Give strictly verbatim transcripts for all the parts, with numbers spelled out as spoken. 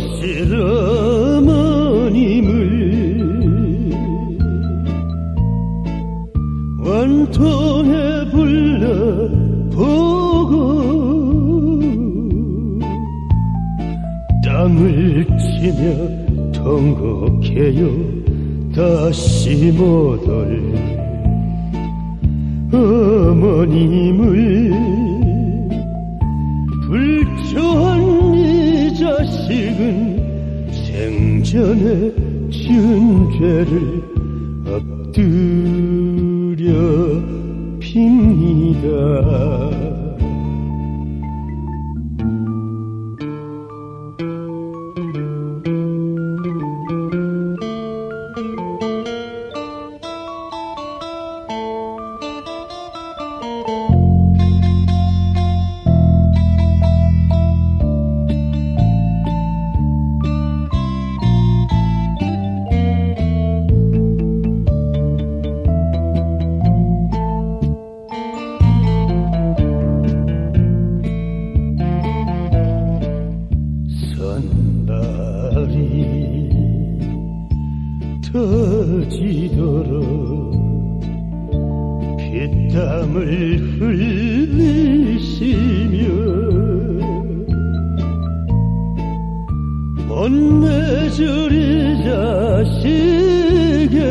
실어머님을 원통에 불러보고 땅을 치며 통곡해요. 다시 못 올 어머님을 불초한 이 자식은 생전에 지은 죄를 엎드려 빕니다. 선발이 터지도록 피땀을 흘리시며 못 내주리 자식의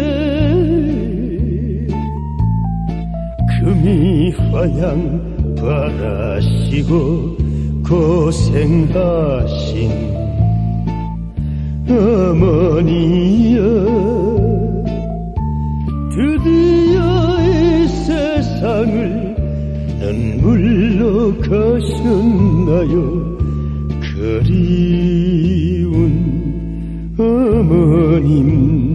금이 화양 바라시고 고생하신 어머니여, 드디어 이 세상을 눈물로 가셨나요? 그리운 어머님.